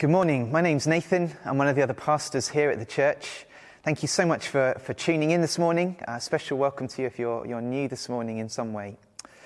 Good morning. My name's Nathan. I'm one of the other pastors here at the church. Thank you so much for tuning in this morning. A special welcome to you if you're new this morning in some way.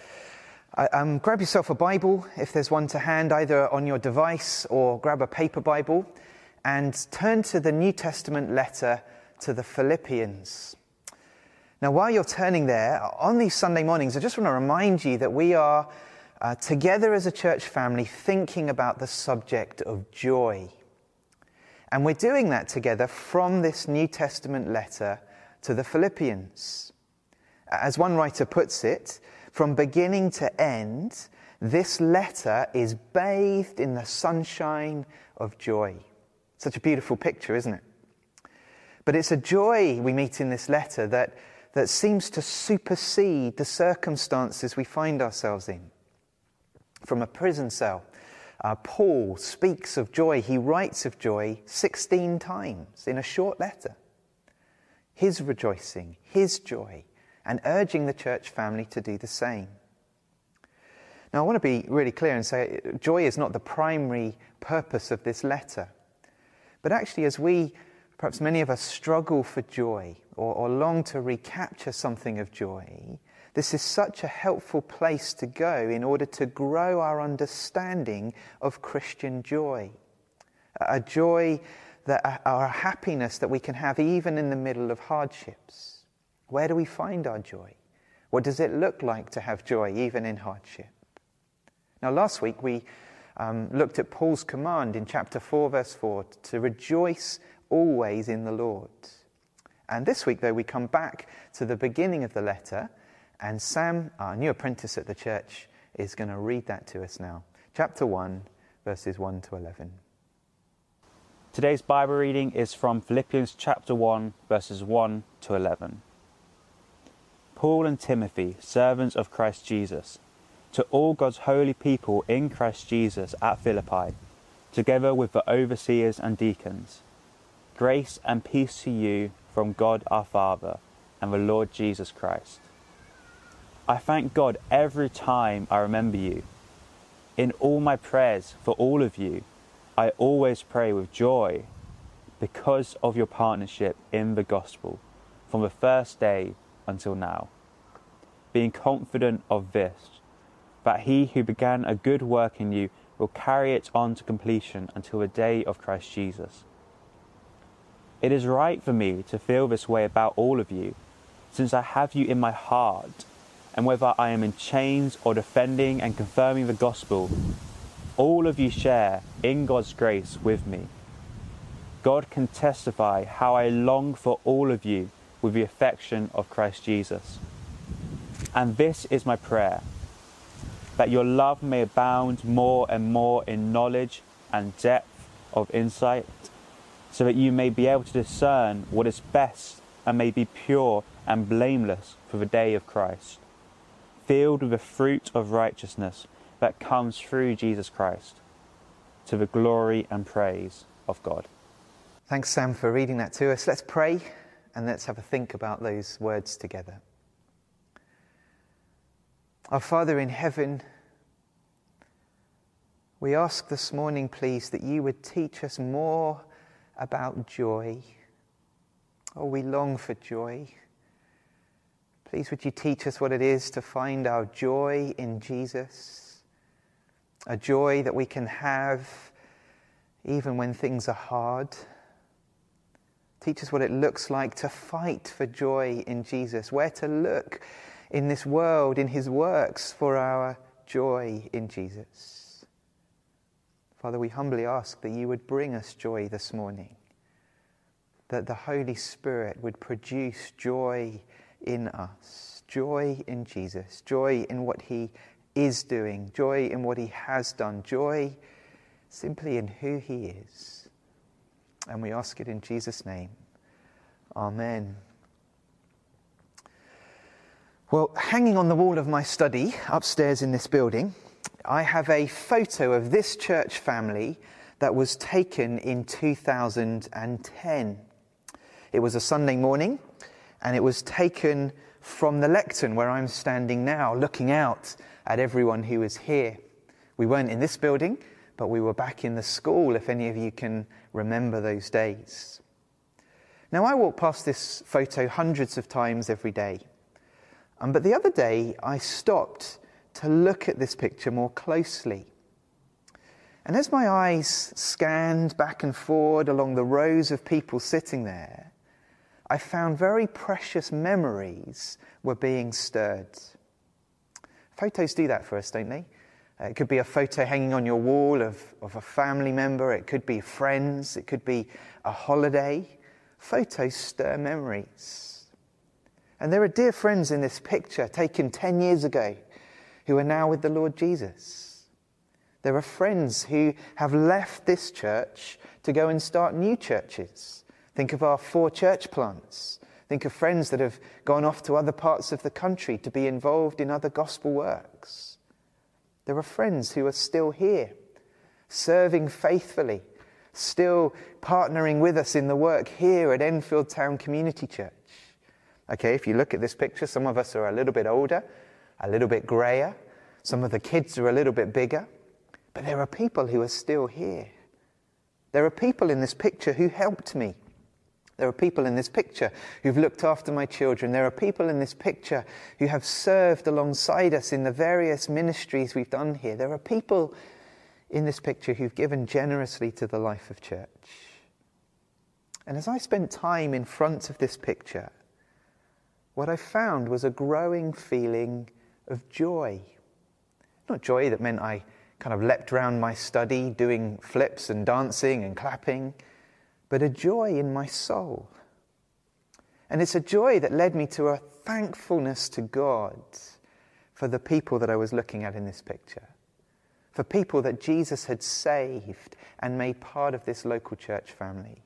Grab yourself a Bible, if there's one to hand, either on your device or grab a paper Bible, and turn to the New Testament letter to the Philippians. Now, while you're turning there, on these Sunday mornings, I just want to remind you that we are together as a church family thinking about the subject of joy. And we're doing that together from this New Testament letter to the Philippians. As one writer puts it, from beginning to end, this letter is bathed in the sunshine of joy. Such a beautiful picture, isn't it? But it's a joy we meet in this letter that seems to supersede the circumstances we find ourselves in. From a prison cell, Paul speaks of joy. He writes of joy 16 times in a short letter. His rejoicing, his joy, and urging the church family to do the same. Now, I want to be really clear and say joy is not the primary purpose of this letter. But actually, as perhaps many of us struggle for joy or long to recapture something of joy, this is such a helpful place to go in order to grow our understanding of Christian joy. A joy, or a happiness that we can have even in the middle of hardships. Where do we find our joy? What does it look like to have joy even in hardship? Now, last week we looked at Paul's command in chapter 4, verse 4, to rejoice always in the Lord. And this week, though, we come back to the beginning of the letter, and Sam, our new apprentice at the church, is going to read that to us now. Chapter 1, verses 1 to 11. Today's Bible reading is from Philippians chapter 1, verses 1 to 11. Paul and Timothy, servants of Christ Jesus, to all God's holy people in Christ Jesus at Philippi, together with the overseers and deacons, grace and peace to you from God our Father and the Lord Jesus Christ. I thank God every time I remember you. In all my prayers for all of you, I always pray with joy because of your partnership in the gospel from the first day until now, being confident of this, that he who began a good work in you will carry it on to completion until the day of Christ Jesus. It is right for me to feel this way about all of you, since I have you in my heart, and whether I am in chains or defending and confirming the gospel, all of you share in God's grace with me. God can testify how I long for all of you with the affection of Christ Jesus. And this is my prayer, that your love may abound more and more in knowledge and depth of insight, so that you may be able to discern what is best and may be pure and blameless for the day of Christ, filled with the fruit of righteousness that comes through Jesus Christ, to the glory and praise of God. Thanks, Sam, for reading that to us. Let's pray and let's have a think about those words together. Our Father in heaven, we ask this morning, please, that you would teach us more about joy. Oh, we long for joy. Please, would you teach us what it is to find our joy in Jesus? A joy that we can have even when things are hard. Teach us what it looks like to fight for joy in Jesus. Where to look in this world, in his works, for our joy in Jesus. Father, we humbly ask that you would bring us joy this morning. That the Holy Spirit would produce joy in us, joy in Jesus, joy in what he is doing, joy in what he has done, joy simply in who he is. And we ask it in Jesus' name. Amen. Well, hanging on the wall of my study upstairs in this building, I have a photo of this church family that was taken in 2010. It was a Sunday morning, and it was taken from the lectern where I'm standing now, looking out at everyone who is here. We weren't in this building, but we were back in the school, if any of you can remember those days. Now, I walk past this photo hundreds of times every day. But the other day, I stopped to look at this picture more closely. And as my eyes scanned back and forward along the rows of people sitting there, I found very precious memories were being stirred. Photos do that for us, don't they? It could be a photo hanging on your wall of a family member. It could be friends. It could be a holiday. Photos stir memories. And there are dear friends in this picture taken 10 years ago who are now with the Lord Jesus. There are friends who have left this church to go and start new churches. Think of our 4 church plants. Think of friends that have gone off to other parts of the country to be involved in other gospel works. There are friends who are still here, serving faithfully, still partnering with us in the work here at Enfield Town Community Church. Okay, if you look at this picture, some of us are a little bit older, a little bit greyer. Some of the kids are a little bit bigger. But there are people who are still here. There are people in this picture who helped me. There are people in this picture who've looked after my children. There are people in this picture who have served alongside us in the various ministries we've done here. There are people in this picture who've given generously to the life of church. And as I spent time in front of this picture, what I found was a growing feeling of joy. Not joy that meant I kind of leapt around my study doing flips and dancing and clapping, but a joy in my soul. And it's a joy that led me to a thankfulness to God for the people that I was looking at in this picture, for people that Jesus had saved and made part of this local church family.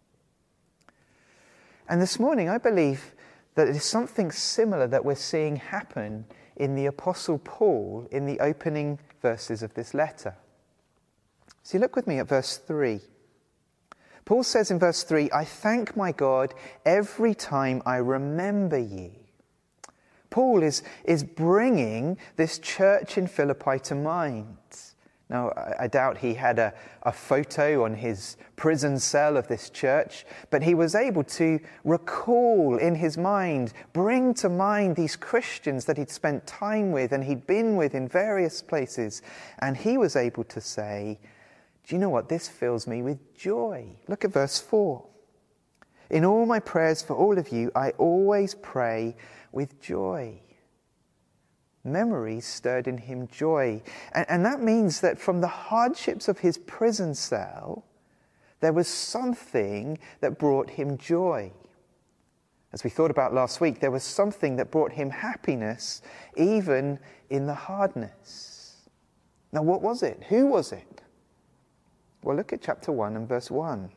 And this morning, I believe that it is something similar that we're seeing happen in the Apostle Paul in the opening verses of this letter. See, look with me at verse 3. Paul says in verse 3, "I thank my God every time I remember you." Paul is bringing this church in Philippi to mind. Now, I doubt he had a photo on his prison cell of this church, but he was able to recall in his mind, bring to mind these Christians that he'd spent time with and he'd been with in various places. And he was able to say, do you know what? This fills me with joy. Look at verse 4. "In all my prayers for all of you, I always pray with joy." Memories stirred in him joy. And that means that from the hardships of his prison cell, there was something that brought him joy. As we thought about last week, there was something that brought him happiness, even in the hardness. Now, what was it? Who was it? Well, look at chapter 1 and verse 1.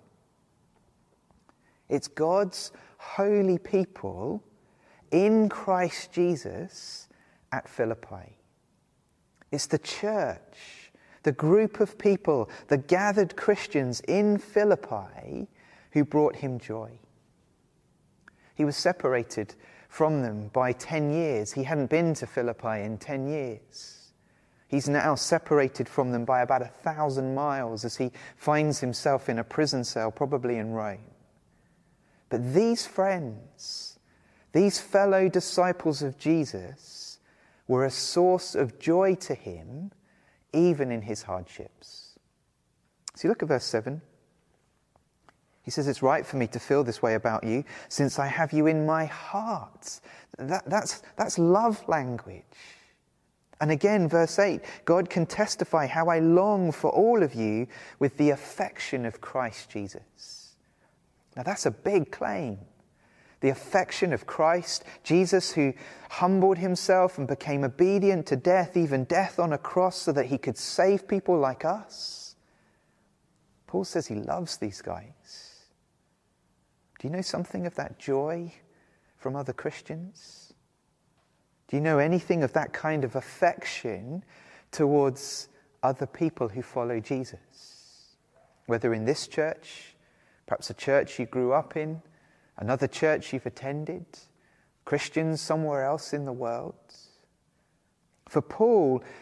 It's God's holy people in Christ Jesus at Philippi. It's the church, the group of people, the gathered Christians in Philippi who brought him joy. He was separated from them by 10 years. He hadn't been to Philippi in 10 years. He's now separated from them by about 1,000 miles as he finds himself in a prison cell, probably in Rome. But these friends, these fellow disciples of Jesus, were a source of joy to him, even in his hardships. See, look at verse 7. He says, "It's right for me to feel this way about you, since I have you in my heart." That's love language. And again, verse 8, "God can testify how I long for all of you with the affection of Christ Jesus." Now that's a big claim. The affection of Christ, Jesus who humbled himself and became obedient to death, even death on a cross, so that he could save people like us. Paul says he loves these guys. Do you know something of that joy from other Christians? Do you know anything of that kind of affection towards other people who follow Jesus? Whether in this church, perhaps a church you grew up in, another church you've attended, Christians somewhere else in the world. For Paul,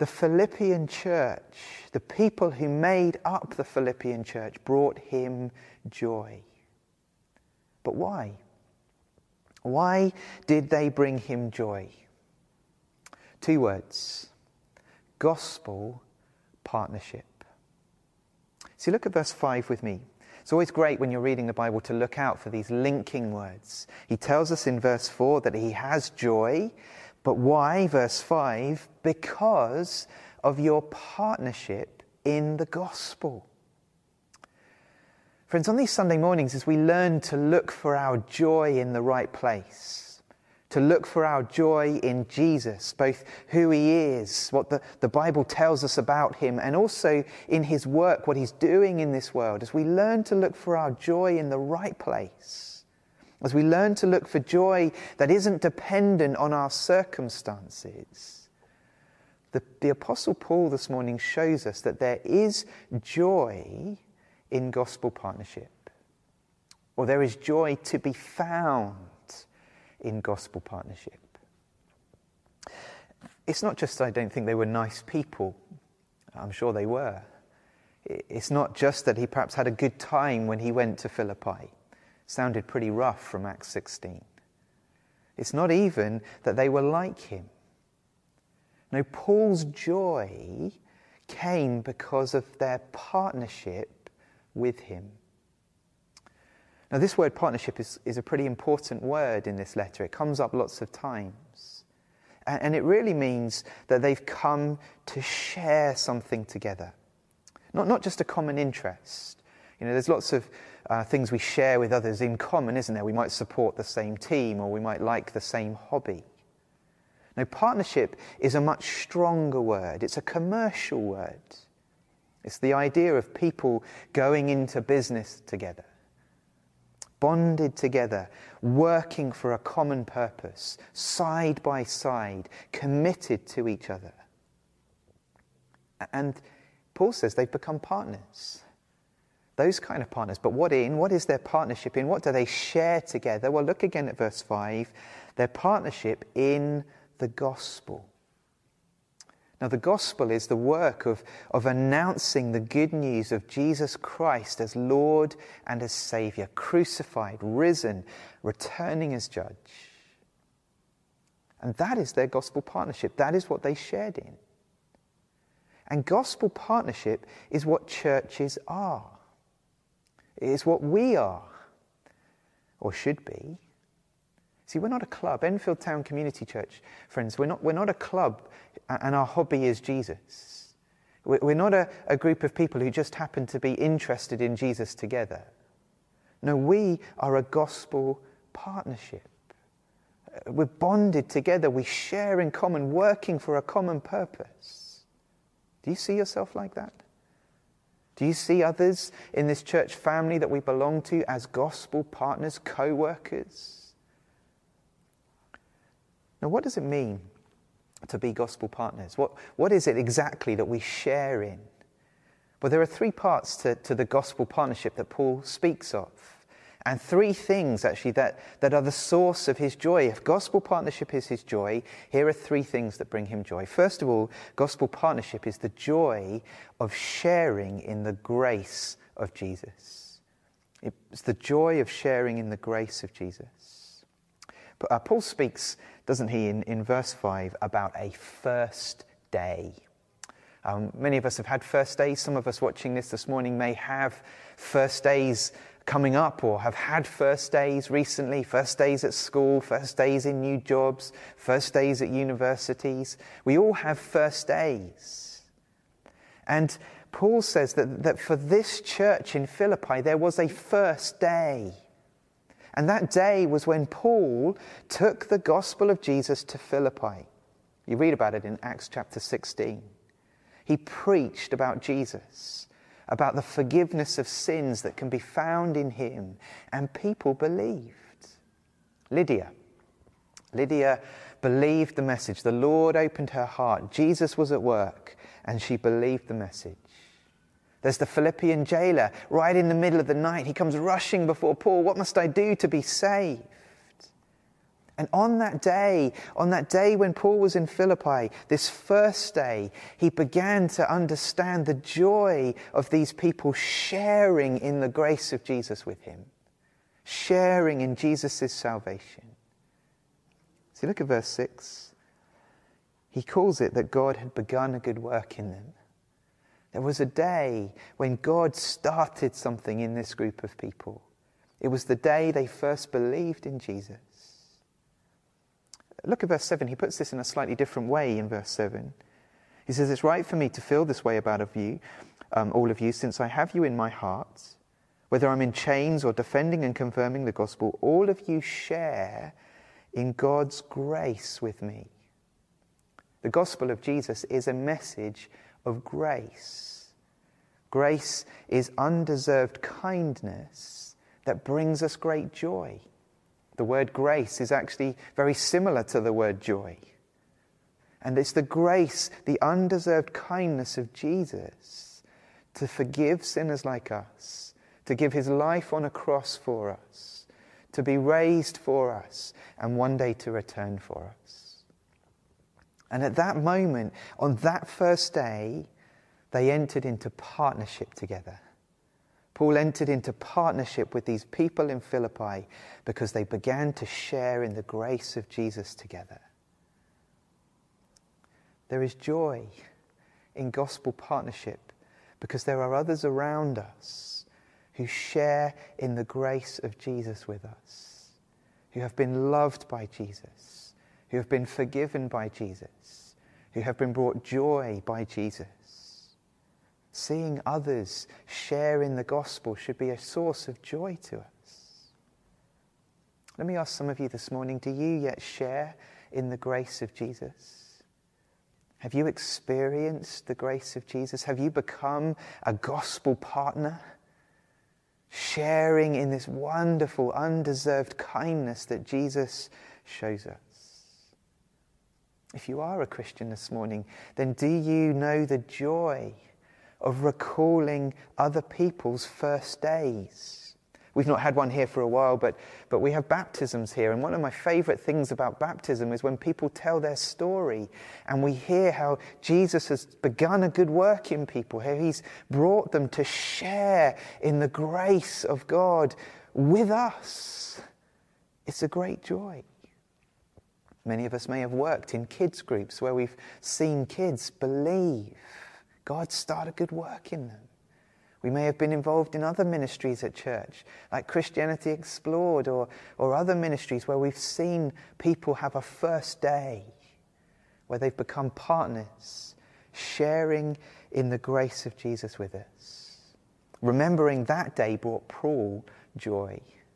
the Philippian church, the people who made up the Philippian church, brought him joy. But why? Why did they bring him joy? 2 words: gospel partnership. See, look at verse 5 with me. It's always great when you're reading the Bible to look out for these linking words. He tells us in verse 4 that he has joy, but why? Verse 5, because of your partnership in the gospel. Friends, on these Sunday mornings, as we learn to look for our joy in the right place, to look for our joy in Jesus, both who he is, what the Bible tells us about him, and also in his work, what he's doing in this world, as we learn to look for our joy in the right place, as we learn to look for joy that isn't dependent on our circumstances, the Apostle Paul this morning shows us that there is joy in gospel partnership, or there is joy to be found in gospel partnership. It's not just, I don't think they were nice people. I'm sure they were. It's not just that he perhaps had a good time when he went to Philippi. Sounded pretty rough from Acts 16. It's not even that they were like him. No, Paul's joy came because of their partnership with him. Now, this word partnership is a pretty important word in this letter. It comes up lots of times. And it really means that they've come to share something together. Not just a common interest. You know, there's lots of things we share with others in common, isn't there? We might support the same team, or we might like the same hobby. Now, partnership is a much stronger word. It's a commercial word. It's the idea of people going into business together, bonded together, working for a common purpose, side by side, committed to each other. And Paul says they've become partners. Those kind of partners. But what is their partnership in? What do they share together? Well, look again at verse 5. Their partnership in the gospel. Now, the gospel is the work of announcing the good news of Jesus Christ as Lord and as Saviour, crucified, risen, returning as judge. And that is their gospel partnership. That is what they shared in. And gospel partnership is what churches are. It is what we are, or should be. See, we're not a club. Enfield Town Community Church, friends, we're not a club and our hobby is Jesus. We're not a group of people who just happen to be interested in Jesus together. No, we are a gospel partnership. We're bonded together. We share in common, working for a common purpose. Do you see yourself like that? Do you see others in this church family that we belong to as gospel partners, co-workers? Now, what does it mean to be gospel partners? What is it exactly that we share in? Well, there are 3 parts to the gospel partnership that Paul speaks of. And 3 things, actually, that are the source of his joy. If gospel partnership is his joy, here are 3 things that bring him joy. First of all, gospel partnership is the joy of sharing in the grace of Jesus. It's the joy of sharing in the grace of Jesus. But Paul speaks, doesn't he, in verse 5, about a first day. Many of us have had first days. Some of us watching this morning may have first days coming up or have had first days recently, first days at school, first days in new jobs, first days at universities. We all have first days. And Paul says that for this church in Philippi, there was a first day. And that day was when Paul took the gospel of Jesus to Philippi. You read about it in Acts chapter 16. He preached about Jesus, about the forgiveness of sins that can be found in him, and people believed. Lydia believed the message. The Lord opened her heart. Jesus was at work, and she believed the message. There's the Philippian jailer right in the middle of the night. He comes rushing before Paul. What must I do to be saved? And on that day when Paul was in Philippi, this first day, he began to understand the joy of these people sharing in the grace of Jesus with him, sharing in Jesus' salvation. See, look at verse 6. He calls it that God had begun a good work in them. There was a day when God started something in this group of people. It was the day they first believed in Jesus. Look at verse 7. He puts this in a slightly different way in verse 7. He says, "It's right for me to feel this way about you, all of you, since I have you in my heart. Whether I'm in chains or defending and confirming the gospel, all of you share in God's grace with me." The gospel of Jesus is a message of grace. Grace is undeserved kindness that brings us great joy. The word grace is actually very similar to the word joy. And it's the grace, the undeserved kindness of Jesus to forgive sinners like us, to give his life on a cross for us, to be raised for us, and one day to return for us. And at that moment, on that first day, they entered into partnership together. Paul entered into partnership with these people in Philippi because they began to share in the grace of Jesus together. There is joy in gospel partnership because there are others around us who share in the grace of Jesus with us, who have been loved by Jesus, who have been forgiven by Jesus, who have been brought joy by Jesus. Seeing others share in the gospel should be a source of joy to us. Let me ask some of you this morning, do you yet share in the grace of Jesus? Have you experienced the grace of Jesus? Have you become a gospel partner, sharing in this wonderful, undeserved kindness that Jesus shows us? If you are a Christian this morning, then do you know the joy of recalling other people's first days? We've not had one here for a while, but we have baptisms here. And one of my favourite things about baptism is when people tell their story and we hear how Jesus has begun a good work in people, how he's brought them to share in the grace of God with us. It's a great joy. Many of us may have worked in kids' groups where we've seen kids believe God start a good work in them. We may have been involved in other ministries at church, like Christianity Explored or other ministries where we've seen people have a first day, where they've become partners, sharing in the grace of Jesus with us. Remembering that day brought Paul joy.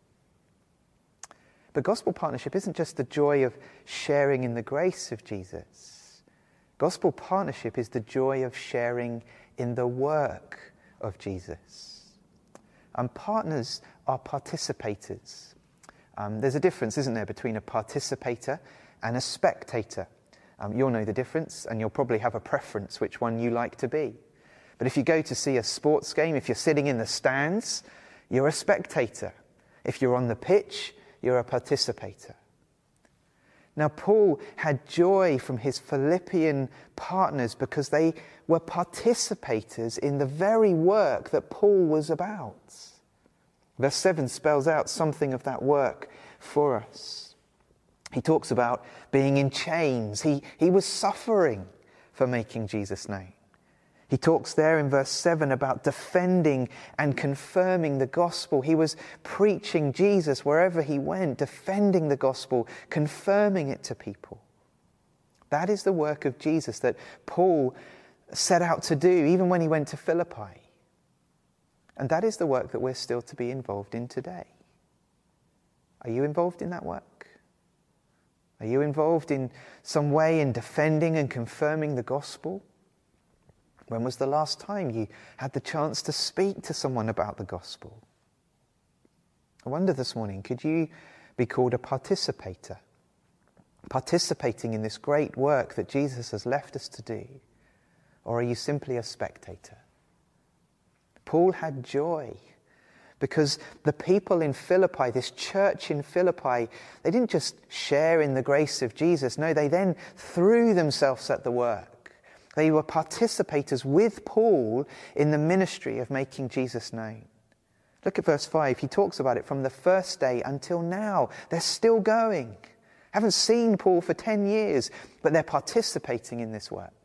But gospel partnership isn't just the joy of sharing in the grace of Jesus. Gospel partnership is the joy of sharing in the work of Jesus. Partners are participators. There's a difference, isn't there, between a participator and a spectator. You'll know the difference, and you'll probably have a preference which one you like to be. But if you go to see a sports game, if you're sitting in the stands, you're a spectator. If you're on the pitch, you're a participator. Now, Paul had joy from his Philippian partners because they were participators in the very work that Paul was about. Verse 7 spells out something of that work for us. He talks about being in chains. He was suffering for making Jesus known. He talks there in verse 7 about defending and confirming the gospel. He was preaching Jesus wherever he went, defending the gospel, confirming it to people. That is the work of Jesus that Paul set out to do even when he went to Philippi. And that is the work that we're still to be involved in today. Are you involved in that work? Are you involved in some way in defending and confirming the gospel? When was the last time you had the chance to speak to someone about the gospel? I wonder this morning, could you be called a participator? Participating in this great work that Jesus has left us to do? Or are you simply a spectator? Paul had joy Because the people in Philippi, this church in Philippi, they didn't just share in the grace of Jesus. No, they then threw themselves at the work. They were participators with Paul in the ministry of making Jesus known. Look at verse 5. He talks about it from the first day until now. They're still going. Haven't seen Paul for 10 years, but they're participating in this work.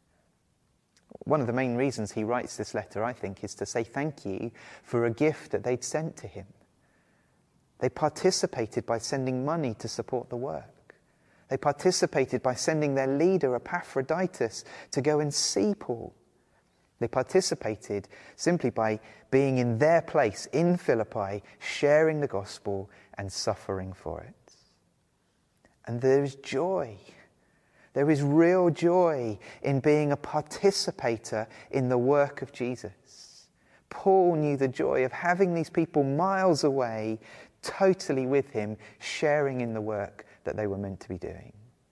One of the main reasons he writes this letter, I think, is to say thank you for a gift that they'd sent to him. They participated by sending money to support the work. They participated by sending their leader, Epaphroditus, to go and see Paul. They participated simply by being in their place in Philippi, sharing the gospel and suffering for it. And there is joy. There is real joy in being a participator in the work of Jesus. Paul knew the joy of having these people miles away, totally with him, sharing in the work that they were meant to be doing.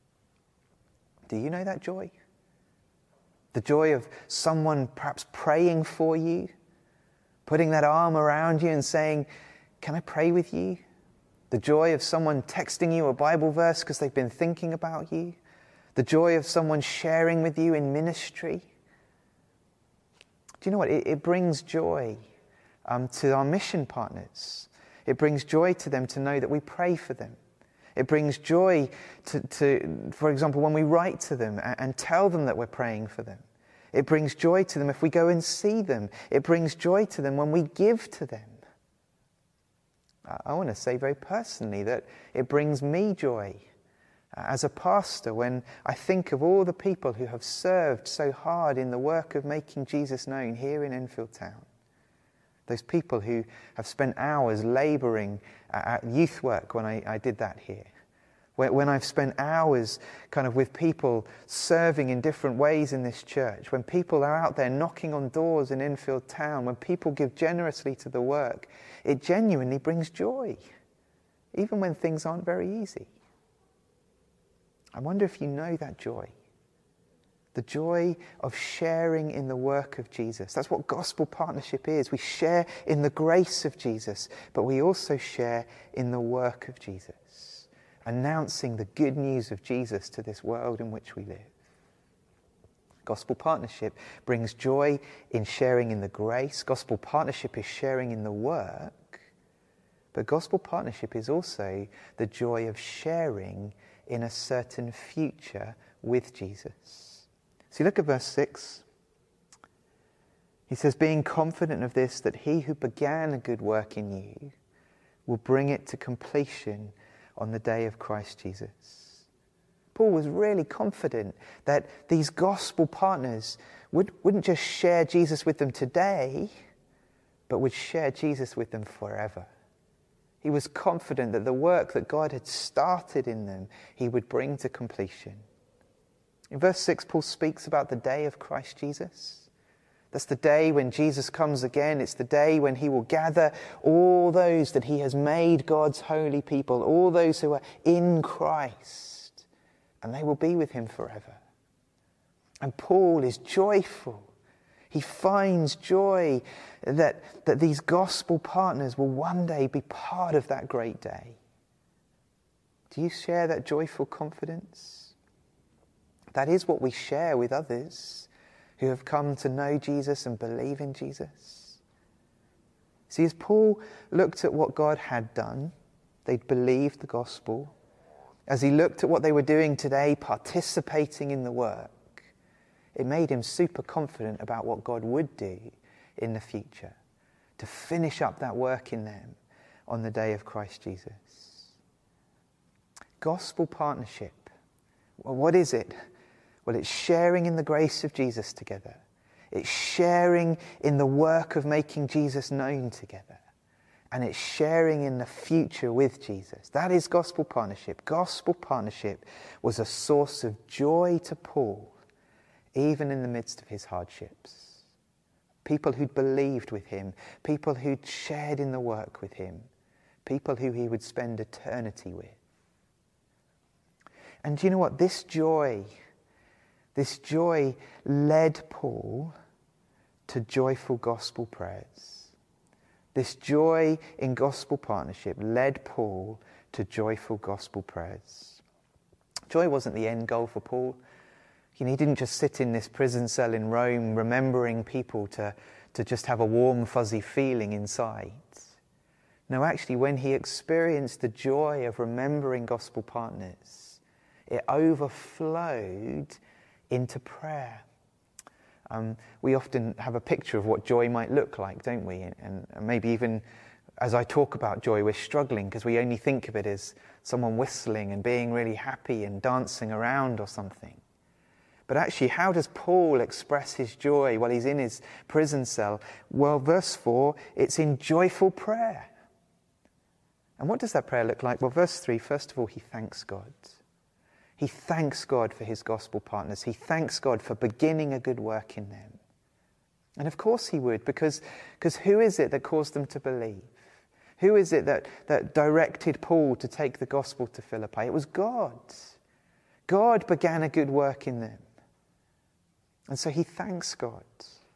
Do you know that joy? The joy of someone perhaps praying for you, putting that arm around you and saying, "Can I pray with you?" The joy of someone texting you a Bible verse because they've been thinking about you. The joy of someone sharing with you in ministry. Do you know what? It brings joy to our mission partners. It brings joy to them to know that we pray for them. It brings joy to for example, when we write to them and tell them that we're praying for them. It brings joy to them if we go and see them. It brings joy to them when we give to them. I want to say very personally that it brings me joy as a pastor when I think of all the people who have served so hard in the work of making Jesus known here in Enfield Town. Those people who have spent hours labouring at youth work when I did that here. When I've spent hours kind of with people serving in different ways in this church. When people are out there knocking on doors in Enfield Town. When people give generously to the work. It genuinely brings joy. Even when things aren't very easy. I wonder if you know that joy. The joy of sharing in the work of Jesus. That's what gospel partnership is. We share in the grace of Jesus, but we also share in the work of Jesus, announcing the good news of Jesus to this world in which we live. Gospel partnership brings joy in sharing in the grace. Gospel partnership is sharing in the work, but gospel partnership is also the joy of sharing in a certain future with Jesus. So look at verse 6. He says, being confident of this, that he who began a good work in you will bring it to completion on the day of Christ Jesus. Paul was really confident that these gospel partners wouldn't just share Jesus with them today, but would share Jesus with them forever. He was confident that the work that God had started in them, he would bring to completion. In verse 6, Paul speaks about the day of Christ Jesus. That's the day when Jesus comes again. It's the day when he will gather all those that he has made God's holy people, all those who are in Christ, and they will be with him forever. And Paul is joyful. He finds joy that these gospel partners will one day be part of that great day. Do you share that joyful confidence? That is what we share with others who have come to know Jesus and believe in Jesus. See, as Paul looked at what God had done, they'd believed the gospel. As he looked at what they were doing today, participating in the work, it made him super confident about what God would do in the future to finish up that work in them on the day of Christ Jesus. Gospel partnership. Well, what is it? Well, it's sharing in the grace of Jesus together. It's sharing in the work of making Jesus known together. And it's sharing in the future with Jesus. That is gospel partnership. Gospel partnership was a source of joy to Paul, even in the midst of his hardships. People who'd believed with him, people who'd shared in the work with him, people who he would spend eternity with. And do you know what? This joy led Paul to joyful gospel prayers. This joy in gospel partnership led Paul to joyful gospel prayers. Joy wasn't the end goal for Paul. He didn't just sit in this prison cell in Rome remembering people to just have a warm, fuzzy feeling inside. No, actually, when he experienced the joy of remembering gospel partners, it overflowed into prayer. We often have a picture of what joy might look like, don't we? And maybe even as I talk about joy, we're struggling because we only think of it as someone whistling and being really happy and dancing around or something. But actually, how does Paul express his joy while he's in his prison cell? Well, verse 4, it's in joyful prayer. And what does that prayer look like? Well, verse 3, first of all, he thanks God. He thanks God for his gospel partners. He thanks God for beginning a good work in them. And of course he would, because who is it that caused them to believe? Who is it that directed Paul to take the gospel to Philippi? It was God. God began a good work in them. And so he thanks God.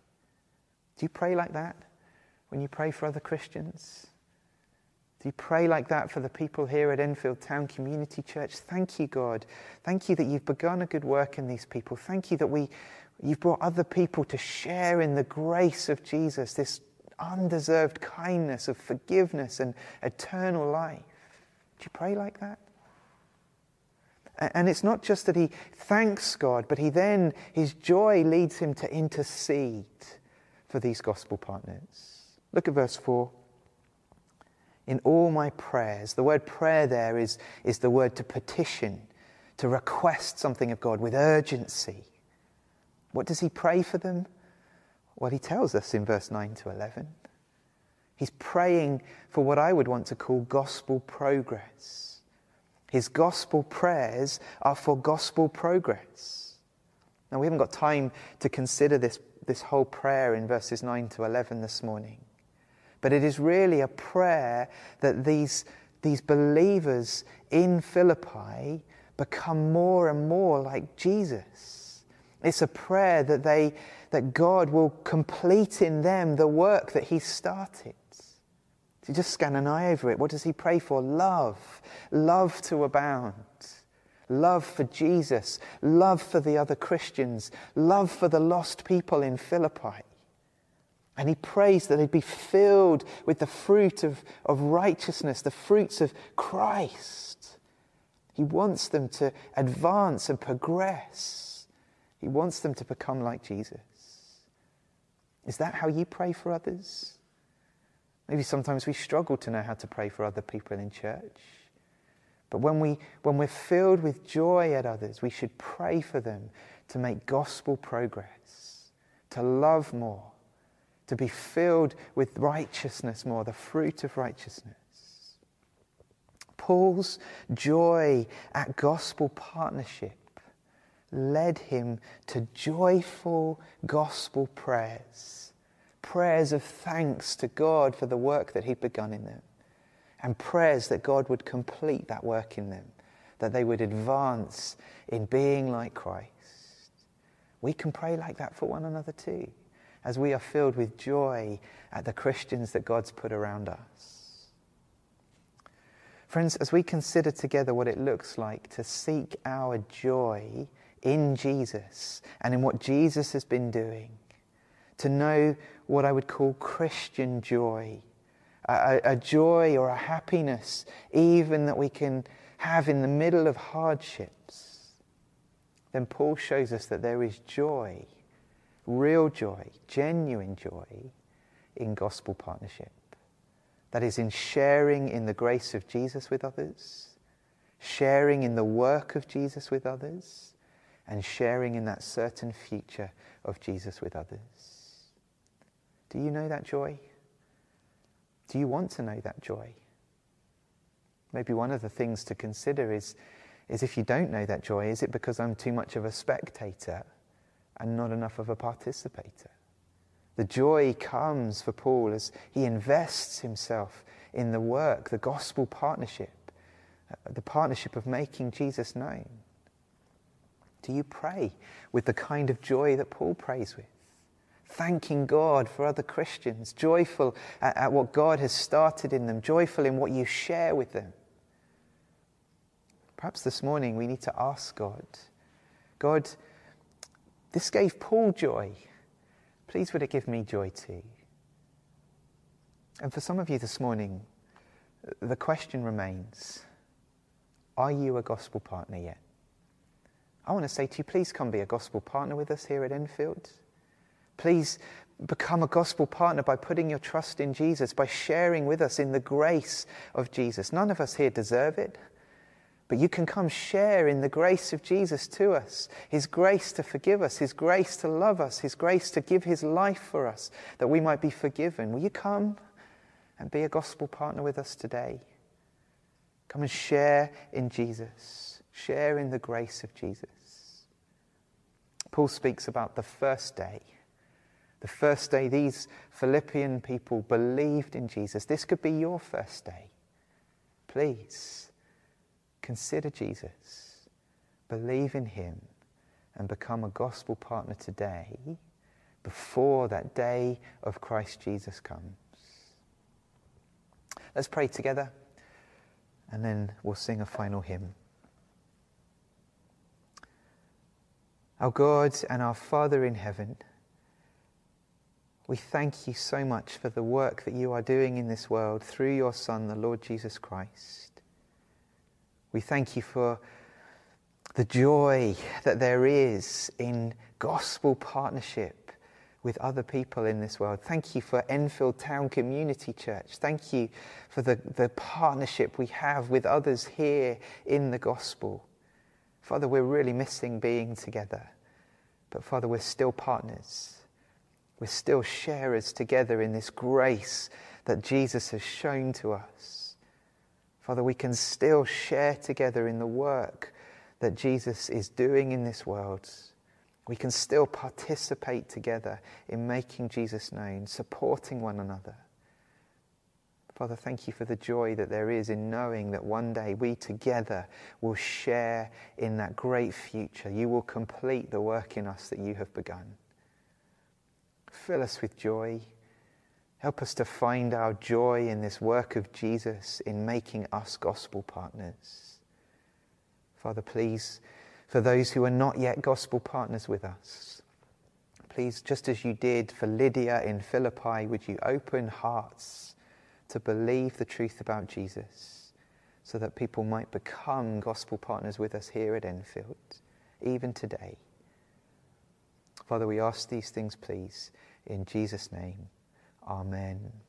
Do you pray like that when you pray for other Christians? Do you pray like that for the people here at Enfield Town Community Church? Thank you, God. Thank you that you've begun a good work in these people. Thank you that you've brought other people to share in the grace of Jesus, this undeserved kindness of forgiveness and eternal life. Do you pray like that? And it's not just that he thanks God, but his joy leads him to intercede for these gospel partners. Look at verse 4. In all my prayers, the word prayer there is the word to petition, to request something of God with urgency. What does he pray for them? Well, he tells us in verse 9 to 11. He's praying for what I would want to call gospel progress. His gospel prayers are for gospel progress. Now, we haven't got time to consider this whole prayer in verses 9 to 11 this morning. But it is really a prayer that these believers in Philippi become more and more like Jesus. It's a prayer that God will complete in them the work that he started. So you just scan an eye over it. What does he pray for? Love. Love to abound. Love for Jesus. Love for the other Christians. Love for the lost people in Philippi. And he prays that they'd be filled with the fruit of righteousness, the fruits of Christ. He wants them to advance and progress. He wants them to become like Jesus. Is that how you pray for others? Maybe sometimes we struggle to know how to pray for other people in church. But when we're filled with joy at others, we should pray for them to make gospel progress, to love more, to be filled with righteousness more, the fruit of righteousness. Paul's joy at gospel partnership led him to joyful gospel prayers, prayers of thanks to God for the work that he'd begun in them, and prayers that God would complete that work in them, that they would advance in being like Christ. We can pray like that for one another too, as we are filled with joy at the Christians that God's put around us. Friends, as we consider together what it looks like to seek our joy in Jesus and in what Jesus has been doing, to know what I would call Christian joy, a joy or a happiness even that we can have in the middle of hardships, then Paul shows us that there is joy, real joy, genuine joy in gospel partnership. That is in sharing in the grace of Jesus with others, sharing in the work of Jesus with others, and sharing in that certain future of Jesus with others. Do you know that joy? Do you want to know that joy? Maybe one of the things to consider is if you don't know that joy, is it because I'm too much of a spectator and not enough of a participator? The joy comes for Paul as he invests himself in the work, the gospel partnership, the partnership of making Jesus known. Do you pray with the kind of joy that Paul prays with? thanking God for other Christians, joyful at what God has started in them, joyful in what you share with them. Perhaps this morning we need to ask God, God, this gave Paul joy. Please would it give me joy too? And for some of you this morning, the question remains, are you a gospel partner yet? I want to say to you, please come be a gospel partner with us here at Enfield. Please become a gospel partner by putting your trust in Jesus, by sharing with us in the grace of Jesus. None of us here deserve it, but you can come share in the grace of Jesus to us, his grace to forgive us, his grace to love us, his grace to give his life for us, that we might be forgiven. Will you come and be a gospel partner with us today? Come and share in Jesus. Share in the grace of Jesus. Paul speaks about the first day. The first day these Philippian people believed in Jesus. This could be your first day. Please consider Jesus. Believe in him and become a gospel partner today before that day of Christ Jesus comes. Let's pray together and then we'll sing a final hymn. Our God and our Father in heaven, we thank you so much for the work that you are doing in this world through your Son, the Lord Jesus Christ. We thank you for the joy that there is in gospel partnership with other people in this world. Thank you for Enfield Town Community Church. Thank you for the partnership we have with others here in the gospel. Father, we're really missing being together. But Father, we're still partners. We're still sharers together in this grace that Jesus has shown to us. Father, we can still share together in the work that Jesus is doing in this world. We can still participate together in making Jesus known, supporting one another. Father, thank you for the joy that there is in knowing that one day we together will share in that great future. You will complete the work in us that you have begun. Fill us with joy. Help us to find our joy in this work of Jesus in making us gospel partners. Father, please, for those who are not yet gospel partners with us, please, just as you did for Lydia in Philippi, would you open hearts to believe the truth about Jesus so that people might become gospel partners with us here at Enfield, even today. Father, we ask these things, please, in Jesus' name. Amen.